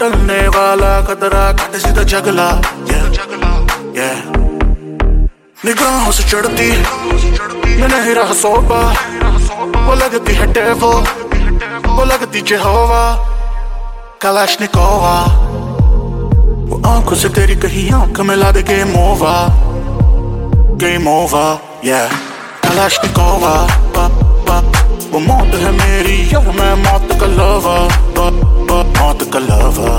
टलने वाला खतरा घट सीधा जगला, yeah. निगाहों से चढ़ती मैं नहीं रहा सोबा, वो लगती है डेविल, वो लगती जेहोवा कलाशनिकोवा। वो आंखों से तेरी कहीं आंख मिला दे, गेम ओवर, yeah. कलाशनिकोवा, वो मौत है मेरी यार, मैं मौत का लवर, मौत का लवर।